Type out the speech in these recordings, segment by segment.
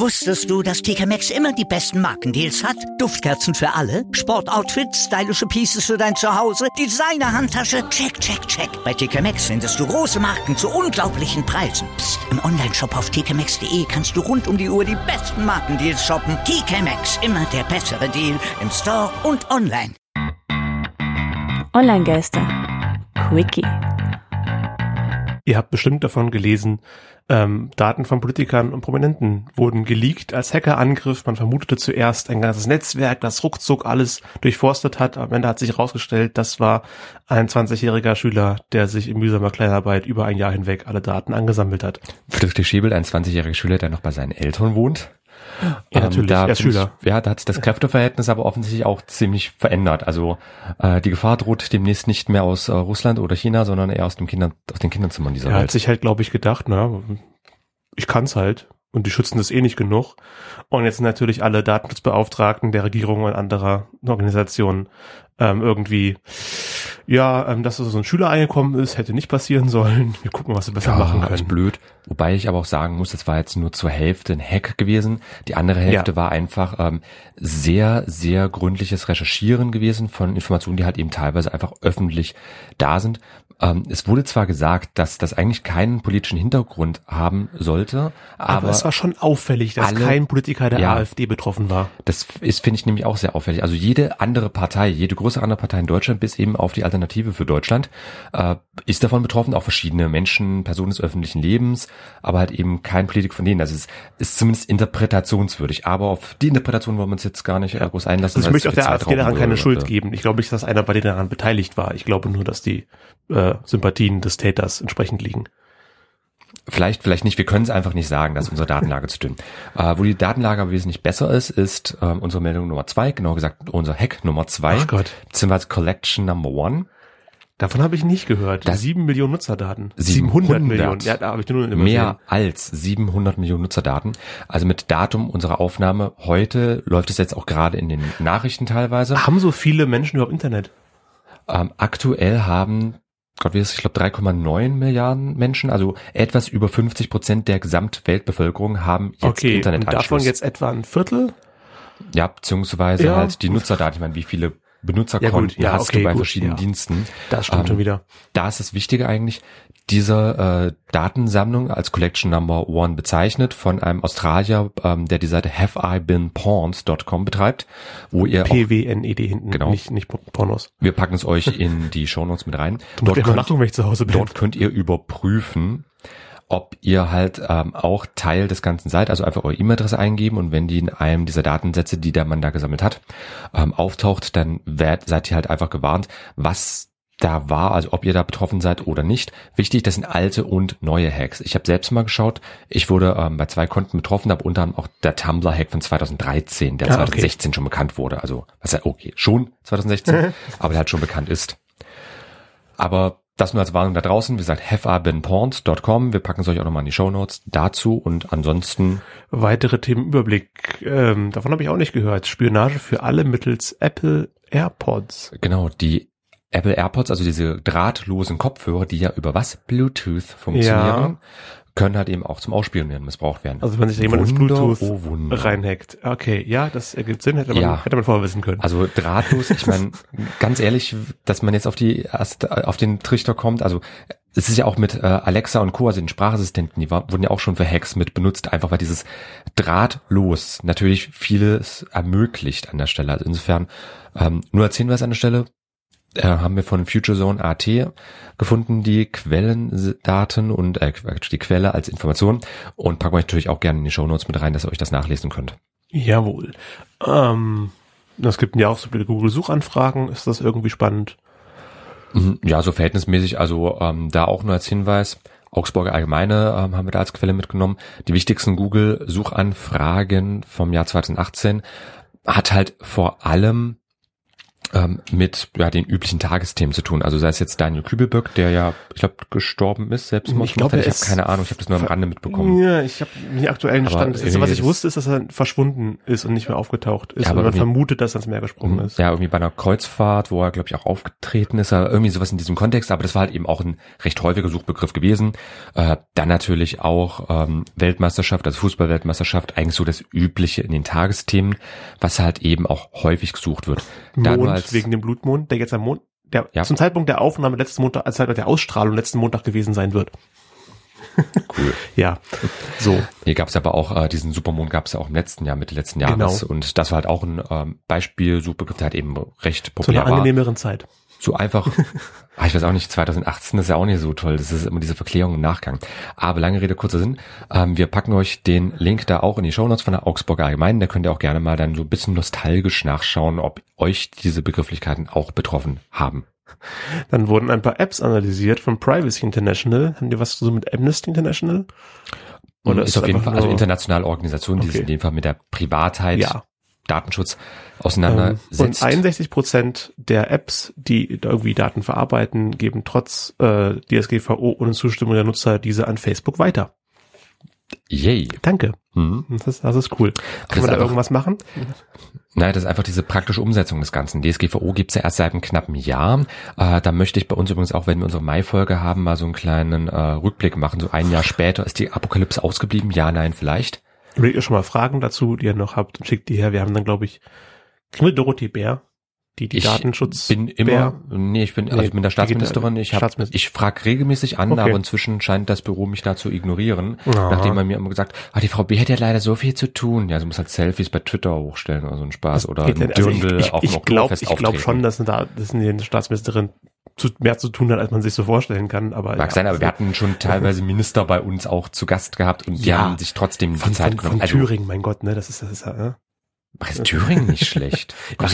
Wusstest du, dass TK Maxx immer die besten Markendeals hat? Duftkerzen für alle, Sportoutfits, stylische Pieces für dein Zuhause, Designer-Handtasche, check, check, check. Bei TK Maxx findest du große Marken zu unglaublichen Preisen. Psst. Im Onlineshop auf tkmaxx.de kannst du rund um die Uhr die besten Markendeals shoppen. TK Maxx, immer der bessere Deal im Store und online. Online-Geister. Quickie. Ihr habt bestimmt davon gelesen, Daten von Politikern und Prominenten wurden geleakt als Hackerangriff. Man vermutete zuerst ein ganzes Netzwerk, das ruckzuck alles durchforstet hat. Am Ende hat sich herausgestellt, das war ein 20-jähriger Schüler, der sich in mühsamer Kleinarbeit über ein Jahr hinweg alle Daten angesammelt hat. Friedrich Schäbel, ein 20-jähriger Schüler, der noch bei seinen Eltern wohnt. Ja, natürlich, er ist Schüler. Ja, da hat sich das Kräfteverhältnis aber offensichtlich auch ziemlich verändert. Also die Gefahr droht demnächst nicht mehr aus Russland oder China, sondern eher aus den Kinderzimmern dieser Welt. Er hat sich halt, glaube ich, gedacht, ich kann's halt und die schützen das eh nicht genug. Und jetzt sind natürlich alle Datenschutzbeauftragten der Regierung und anderer Organisationen dass so ein Schüler eingekommen ist, hätte nicht passieren sollen. Wir gucken, was wir besser machen können. Ist blöd. Wobei ich aber auch sagen muss, das war jetzt nur zur Hälfte ein Hack gewesen. Die andere Hälfte war einfach sehr, sehr gründliches Recherchieren gewesen von Informationen, die halt eben teilweise einfach öffentlich da sind. Es wurde zwar gesagt, dass das eigentlich keinen politischen Hintergrund haben sollte, aber es war schon auffällig, dass kein Politiker der AfD betroffen war. Das ist, finde ich, nämlich auch sehr auffällig. Also jede andere Partei, jede größere andere Partei in Deutschland, bis eben auf die Alternative für Deutschland, ist davon betroffen, auch verschiedene Menschen, Personen des öffentlichen Lebens, aber halt eben kein Politiker von denen. Also es ist zumindest interpretationswürdig, aber auf die Interpretation wollen wir uns jetzt gar nicht groß einlassen. Also ich möchte auch der AfD daran keine Schuld geben. Ich glaube nicht, dass einer bei denen daran beteiligt war. Ich glaube nur, dass die Sympathien des Täters entsprechend liegen. Vielleicht nicht. Wir können es einfach nicht sagen, dass unsere Datenlage zu dünn. Wo die Datenlage aber wesentlich besser ist unsere Meldung Nummer 2, genauer gesagt unser Hack Nummer 2, beziehungsweise Collection Number 1. Davon habe ich nicht gehört. 7 Millionen Nutzerdaten. 700 Millionen. Ja, da habe ich nur übersehen. Mehr als 700 Millionen Nutzerdaten. Also mit Datum unserer Aufnahme heute läuft es jetzt auch gerade in den Nachrichten teilweise. Haben so viele Menschen überhaupt Internet? Aktuell haben ich glaube 3,9 Milliarden Menschen, also etwas über 50% der Gesamtweltbevölkerung haben jetzt Internetanschluss. Und davon jetzt etwa ein Viertel? Ja, beziehungsweise halt die Nutzerdaten. Ich meine, wie viele Benutzerkonten hast du bei verschiedenen Diensten? Das stimmt schon wieder. Da ist das Wichtige eigentlich, diese Datensammlung als Collection Number 1 bezeichnet von einem Australier, der die Seite haveibeenpawned.com betreibt, wo ihr PWNED hinten, genau, nicht Pornos. Wir packen es euch in die Shownotes mit rein. Dort könnt ihr überprüfen, ob ihr halt auch Teil des Ganzen seid, also einfach eure E-Mail-Adresse eingeben und wenn die in einem dieser Datensätze, die der Mann da gesammelt hat, auftaucht, dann seid ihr halt einfach gewarnt, was da war, also ob ihr da betroffen seid oder nicht. Wichtig, das sind alte und neue Hacks. Ich habe selbst mal geschaut, ich wurde bei 2 Konten betroffen, aber unter anderem auch der Tumblr-Hack von 2013, der 2016 schon bekannt wurde. Also, schon 2016, aber der halt schon bekannt ist. Aber das nur als Warnung da draußen. Wie gesagt, haveibeenpawned.com. Wir packen es euch auch nochmal in die Shownotes dazu und ansonsten weitere Themenüberblick. Davon habe ich auch nicht gehört. Spionage für alle mittels Apple AirPods. Genau, die Apple AirPods, also diese drahtlosen Kopfhörer, die ja über Bluetooth funktionieren, können halt eben auch zum Ausspionieren missbraucht werden. Also wenn sich jemand ins Bluetooth reinhackt. Okay, ja, das ergibt Sinn, hätte man vorher wissen können. Also drahtlos, ich meine, ganz ehrlich, dass man jetzt auf den Trichter kommt, also es ist ja auch mit Alexa und Co., also den Sprachassistenten, die wurden ja auch schon für Hacks mit benutzt, einfach weil dieses drahtlos natürlich vieles ermöglicht an der Stelle. Also insofern, nur als Hinweis an der Stelle, haben wir von FutureZone.at gefunden, die Quellendaten und die Quelle als Information und packen wir euch natürlich auch gerne in die Shownotes mit rein, dass ihr euch das nachlesen könnt. Jawohl. Es gibt ja auch so viele Google-Suchanfragen. Ist das irgendwie spannend? Ja, so verhältnismäßig. Also da auch nur als Hinweis, Augsburger Allgemeine haben wir da als Quelle mitgenommen. Die wichtigsten Google-Suchanfragen vom Jahr 2018 hat halt vor allem mit den üblichen Tagesthemen zu tun. Also sei es jetzt Daniel Kübelböck, der ja, ich glaube, gestorben ist, Selbstmord. Ich habe keine Ahnung, ich habe das nur am Rande mitbekommen. Ja, ich habe den aktuellen Stand. Das, was ich wusste, ist, dass er verschwunden ist und nicht mehr aufgetaucht ist. Ja, und man vermutet, dass er ins Meer gesprungen ist. Ja, irgendwie bei einer Kreuzfahrt, wo er, glaube ich, auch aufgetreten ist, irgendwie sowas in diesem Kontext. Aber das war halt eben auch ein recht häufiger Suchbegriff gewesen. Dann natürlich auch Weltmeisterschaft, also Fußball-Weltmeisterschaft, eigentlich so das Übliche in den Tagesthemen, was halt eben auch häufig gesucht wird. Mond, wegen dem Blutmond, der jetzt am Mond, zum Zeitpunkt der Aufnahme letzten Montag, als der Ausstrahlung letzten Montag gewesen sein wird. Cool. Ja, so. Hier gab es aber auch, diesen Supermond gab es ja auch im letzten Jahr, Mitte letzten Jahres. Genau. Und das war halt auch ein Beispiel, Suchbegriff, der halt eben recht populär war. Zu einer angenehmeren Zeit. So einfach, ich weiß auch nicht, 2018 ist ja auch nicht so toll, das ist immer diese Verklärung im Nachgang. Aber lange Rede, kurzer Sinn, wir packen euch den Link da auch in die Shownotes von der Augsburger Allgemeinen, da könnt ihr auch gerne mal dann so ein bisschen nostalgisch nachschauen, ob euch diese Begrifflichkeiten auch betroffen haben. Dann wurden ein paar Apps analysiert von Privacy International. Haben die was so mit Amnesty International? Oder ist auf jeden Fall, also internationale Organisation, die sich in dem Fall mit der Privatheit, Datenschutz auseinandersetzt. Und 61% der Apps, die irgendwie Daten verarbeiten, geben trotz DSGVO ohne Zustimmung der Nutzer diese an Facebook weiter. Yay. Danke. Das ist cool. Kann man da irgendwas machen? Nein, das ist einfach diese praktische Umsetzung des Ganzen. DSGVO gibt's ja erst seit einem knappen Jahr. Da möchte ich bei uns übrigens auch, wenn wir unsere Mai-Folge haben, mal so einen kleinen Rückblick machen. So ein Jahr später, ist die Apokalypse ausgeblieben? Ja, nein, vielleicht. Überlegt ihr schon mal Fragen dazu, die ihr noch habt, und schickt die her. Wir haben dann, glaube ich, kriegen wir Dorothee Bär, die Datenschutz. Ich bin der Staatsministerin. Ich frage regelmäßig an, aber inzwischen scheint das Büro mich da zu ignorieren, nachdem man mir immer gesagt, die Frau B hat ja leider so viel zu tun. Ja, sie muss halt Selfies bei Twitter hochstellen oder so ein Spaß oder ein Dirndl auf dem Oktoberfest auftreten. Ich glaube schon, dass die Staatsministerin mehr zu tun hat, als man sich so vorstellen kann. Aber mag sein, aber wir hatten schon teilweise Minister bei uns auch zu Gast gehabt und die haben sich trotzdem die Zeit genommen. Von Thüringen, mein Gott, ne, das ist ja. Ist Thüringen nicht schlecht?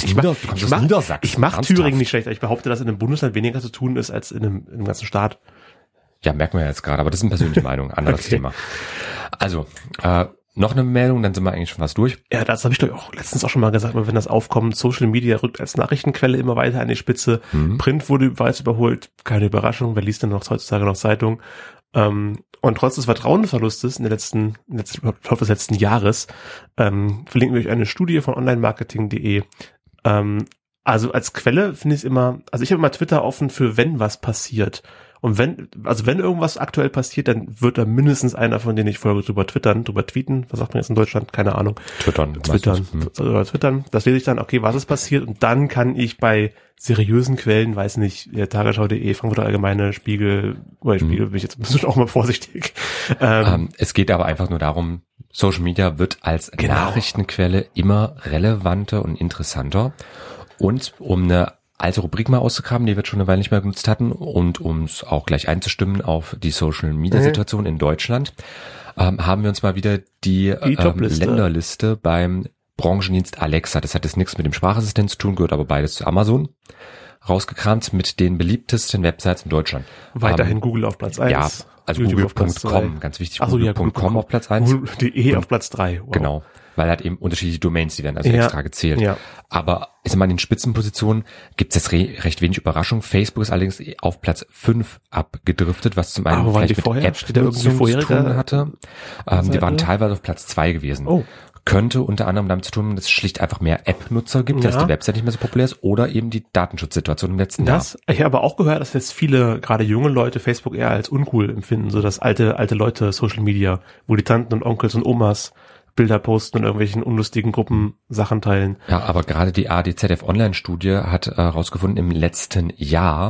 Ich mach Thüringen nicht schlecht. Ich behaupte, dass in einem Bundesland weniger zu tun ist als in einem ganzen Staat. Ja, merken wir jetzt gerade, aber das ist eine persönliche Meinung, anderes Thema. Also, noch eine Meldung, dann sind wir eigentlich schon fast durch. Ja, das habe ich doch auch letztens auch schon mal gesagt, wenn das aufkommt, Social Media rückt als Nachrichtenquelle immer weiter an die Spitze. Print wurde weit überholt, keine Überraschung, wer liest denn noch heutzutage noch Zeitung? Und trotz des Vertrauensverlustes im Laufe des letzten Jahres verlinken wir euch eine Studie von onlinemarketing.de. Also als Quelle finde ich es immer, also ich habe immer Twitter offen für wenn was passiert. Und wenn irgendwas aktuell passiert, dann wird da mindestens einer von denen ich folge drüber tweeten. Was sagt man jetzt in Deutschland? Keine Ahnung. Twittern. Das lese ich dann, okay, was ist passiert? Und dann kann ich bei seriösen Quellen, weiß nicht, Tagesschau.de, Frankfurter Allgemeine, Spiegel bin ich jetzt auch mal vorsichtig. Es geht aber einfach nur darum, Social Media wird als Nachrichtenquelle immer relevanter und interessanter. Und um eine alte Rubrik mal auszugraben, die wir schon eine Weile nicht mehr genutzt hatten, und um es auch gleich einzustimmen auf die Social-Media-Situation in Deutschland, haben wir uns mal wieder die Länderliste beim Branchendienst Alexa, das hat jetzt nichts mit dem Sprachassistent zu tun, gehört aber beides zu Amazon, rausgekramt mit den beliebtesten Websites in Deutschland. Weiterhin Google auf Platz 1. Ja, also Google.com, ganz wichtig, Google.com auf Platz 1. Google.de auf Platz 3. Wow. Genau. Weil halt eben unterschiedliche Domains, die werden also extra gezählt. Ja. Aber ist mal in den Spitzenpositionen gibt es jetzt recht wenig Überraschung. Facebook ist allerdings auf Platz 5 abgedriftet, was zum einen vielleicht mit App-Nutzung zu tun hatte. Die waren teilweise auf Platz 2 gewesen. Oh. Könnte unter anderem damit zu tun, dass es schlicht einfach mehr App-Nutzer gibt, dass die Website nicht mehr so populär ist, oder eben die Datenschutzsituation im letzten Jahr. Ich habe auch gehört, dass jetzt viele, gerade junge Leute, Facebook eher als uncool empfinden, so das alte Leute Social Media, wo die Tanten und Onkels und Omas Bilder posten und irgendwelchen unlustigen Gruppen Sachen teilen. Ja, aber gerade die ADZF Online-Studie hat herausgefunden, im letzten Jahr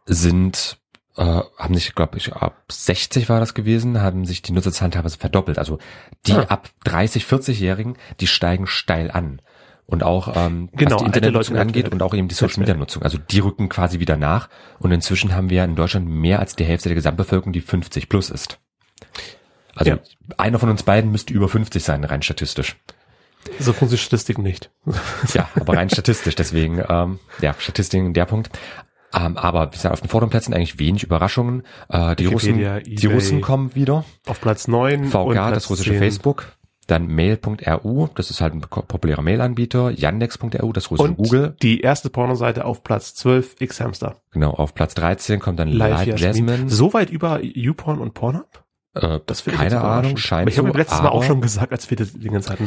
haben sich, glaube ich, ab 60 war das gewesen, haben sich die Nutzerzahlen teilweise verdoppelt. Also die ab 30, 40-Jährigen, die steigen steil an. Und auch was die Internetnutzung angeht und auch eben die Social-Media-Nutzung. Also die rücken quasi wieder nach. Und inzwischen haben wir in Deutschland mehr als die Hälfte der Gesamtbevölkerung, die 50 plus ist. Also einer von uns beiden müsste über 50 sein, rein statistisch. So funktioniert Statistik nicht. Ja, aber rein statistisch, deswegen, Statistik, der Punkt. Aber wie gesagt, auf den vorderen Plätzen eigentlich wenig Überraschungen. Die Russen kommen wieder. Auf Platz 9. VK, das russische 10. Facebook. Dann Mail.ru, das ist halt ein populärer Mailanbieter. Yandex.ru, das russische Google. Die erste Pornoseite auf Platz 12, X-Hamster. Genau, auf Platz 13 kommt dann Live Jasmine. So weit über YouPorn und Pornhub? Das keine Ahnung, scheint ich habe letztes Mal auch schon gesagt, als wir das Dingens hatten.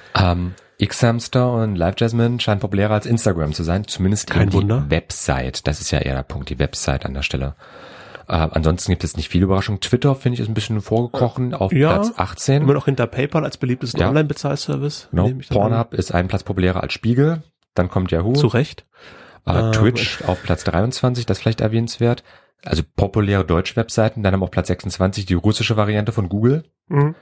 X-Hamster und Live Jasmine scheinen populärer als Instagram zu sein, zumindest Kein Wunder. Die Website. Das ist ja eher der Punkt, die Website an der Stelle. Ansonsten gibt es nicht viele Überraschungen. Twitter, finde ich, ist ein bisschen vorgekrochen auf Platz 18. Immer noch hinter PayPal als beliebtesten Online-Bezahlservice. Genau. Pornhub ist einen Platz populärer als Spiegel. Dann kommt Yahoo. Zu Recht. Twitch auf Platz 23, das ist vielleicht erwähnenswert. Also populäre deutsche Webseiten. Dann haben wir auf Platz 26 die russische Variante von Google. Mhm.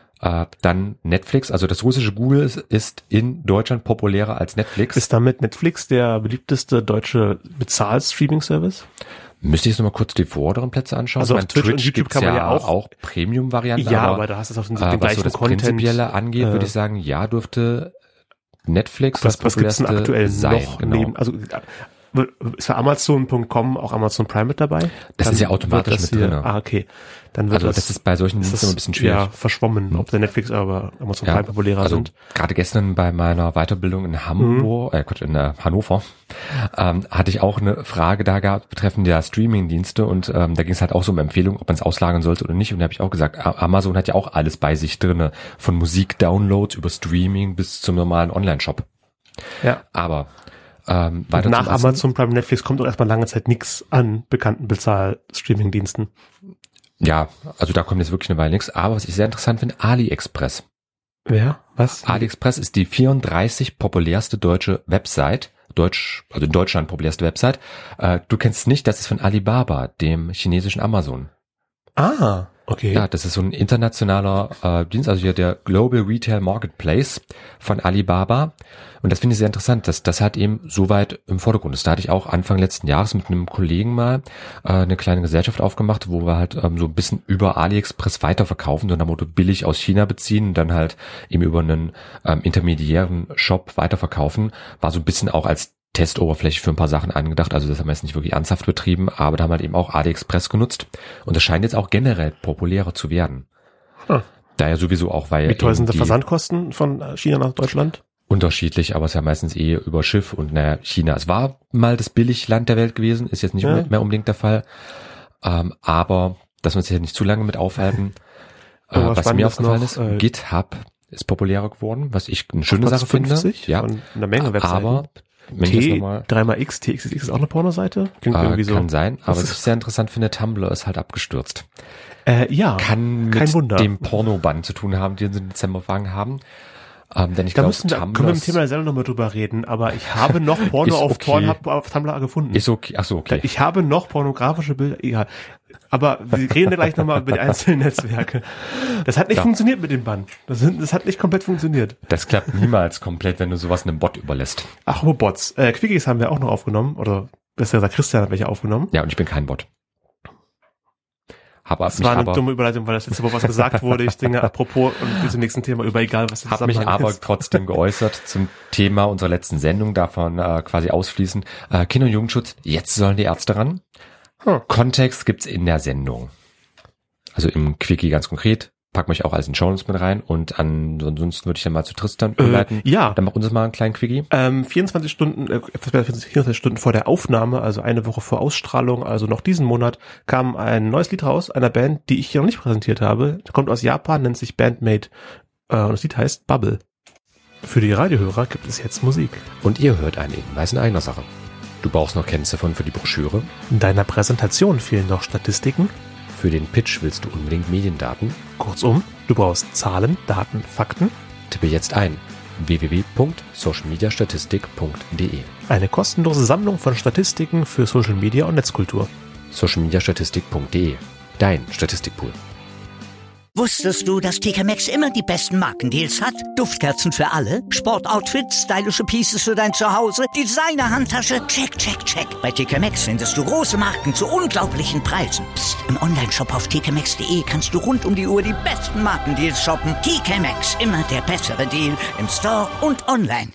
Dann Netflix, also das russische Google ist in Deutschland populärer als Netflix. Ist damit Netflix der beliebteste deutsche Bezahl-Streaming-Service? Müsste ich jetzt nochmal kurz die vorderen Plätze anschauen. Also auf Twitch und YouTube kann man ja auch Premium-Varianten. Ja, aber da hast du auf den gleichen was so das Content. Prinzipielle angeht, würde ich sagen, ja, dürfte Netflix was gibt's denn aktuell sein, noch genau. neben, also ist für Amazon.com auch Amazon Prime mit dabei? Das Dann ist ja automatisch mit drin. Okay. Dann wird das ist bei solchen Diensten immer ein bisschen schwierig. Ja, verschwommen, ob der Netflix oder Amazon Prime populärer sind. Gerade gestern bei meiner Weiterbildung in Hamburg, in Hannover, hatte ich auch eine Frage da gehabt betreffend der Streaming-Dienste und da ging es halt auch so um Empfehlungen, ob man es auslagern sollte oder nicht. Und da habe ich auch gesagt, Amazon hat ja auch alles bei sich drinne, von Musik-Downloads über Streaming bis zum normalen Online-Shop. Ja. Aber weiter nach Amazon Prime Netflix kommt auch erstmal lange Zeit nichts an bekannten Bezahl-Streaming-Diensten. Ja, also da kommt jetzt wirklich eine Weile nichts. Aber was ich sehr interessant finde, AliExpress. Wer? Was? AliExpress ist die 34 populärste deutsche Website. Also in Deutschland populärste Website. Du kennst es nicht, das ist von Alibaba, dem chinesischen Amazon. Ah, okay. Ja, das ist so ein internationaler Dienst, also hier der Global Retail Marketplace von Alibaba. Und das finde ich sehr interessant, dass das halt eben so weit im Vordergrund ist. Da hatte ich auch Anfang letzten Jahres mit einem Kollegen mal eine kleine Gesellschaft aufgemacht, wo wir halt so ein bisschen über AliExpress weiterverkaufen, so nach dem Motto billig aus China beziehen und dann halt eben über einen intermediären Shop weiterverkaufen. War so ein bisschen auch als Testoberfläche für ein paar Sachen angedacht, also das haben wir jetzt nicht wirklich ernsthaft betrieben, aber da haben wir halt eben auch AliExpress genutzt und das scheint jetzt auch generell populärer zu werden. Da ja sowieso auch, weil... Wie teuer sind die Versandkosten von China nach Deutschland? Unterschiedlich, aber es ist ja meistens über Schiff und China. Es war mal das Billigland der Welt gewesen, ist jetzt nicht mehr unbedingt der Fall, aber dass wir uns hier nicht zu lange mit aufhalten. Was mir aufgefallen ist, GitHub ist populärer geworden, was ich eine schöne Sache 50, finde. Ja, und eine Menge Webseiten. Aber T3x, TXX ist auch eine Pornoseite? Klingt irgendwie so. Kann sein, aber was ich sehr interessant finde, Tumblr ist halt abgestürzt. Ja, kann mit dem Pornobann zu tun haben, den sie im Dezember angefangen haben. Denn ich glaube, können wir im Thema selber nochmal drüber reden, aber ich habe noch Porno auf Pornhub auf Tumblr gefunden. Ist okay, ach so, okay. Ich habe noch pornografische Bilder, egal. Aber wir reden ja gleich nochmal über die einzelnen Netzwerke. Das hat nicht funktioniert mit dem Bann. Das hat nicht komplett funktioniert. Das klappt niemals komplett, wenn du sowas einem Bot überlässt. Ach, aber Bots. Quickies haben wir auch noch aufgenommen, oder besser gesagt, Christian hat welche aufgenommen. Ja, und ich bin kein Bot. Das war eine dumme Überleitung, weil das letzte Woche was gesagt wurde. Ich denke, apropos und zum nächsten Thema über egal, was das ist. Habe mich aber trotzdem geäußert zum Thema unserer letzten Sendung, davon quasi ausfließen. Kinder- und Jugendschutz, jetzt sollen die Ärzte ran. Kontext gibt's in der Sendung. Also im Quickie ganz konkret. Packen wir euch auch als in Shownotes mit rein und ansonsten würde ich dann mal zu Tristan überleiten. Ja. Dann mach uns mal einen kleinen Quickie. 24 Stunden vor der Aufnahme, also eine Woche vor Ausstrahlung, also noch diesen Monat, kam ein neues Lied raus, einer Band, die ich hier noch nicht präsentiert habe. Kommt aus Japan, nennt sich Bandmate und das Lied heißt Bubble. Für die Radiohörer gibt es jetzt Musik. Und ihr hört einen Hinweis in eigener Sache. Du brauchst noch Kennziffern für die Broschüre. In deiner Präsentation fehlen noch Statistiken. Für den Pitch willst du unbedingt Mediendaten. Kurzum, du brauchst Zahlen, Daten, Fakten. Tippe jetzt ein www.socialmediastatistik.de. Eine kostenlose Sammlung von Statistiken für Social Media und Netzkultur. Socialmediastatistik.de. Dein Statistikpool. Wusstest du, dass TK Maxx immer die besten Markendeals hat? Duftkerzen für alle, Sportoutfits, stylische Pieces für dein Zuhause, Designer-Handtasche, check, check, check. Bei TK Maxx findest du große Marken zu unglaublichen Preisen. Psst. Im Onlineshop auf tkmaxx.de kannst du rund um die Uhr die besten Markendeals shoppen. TK Maxx, immer der bessere Deal im Store und online.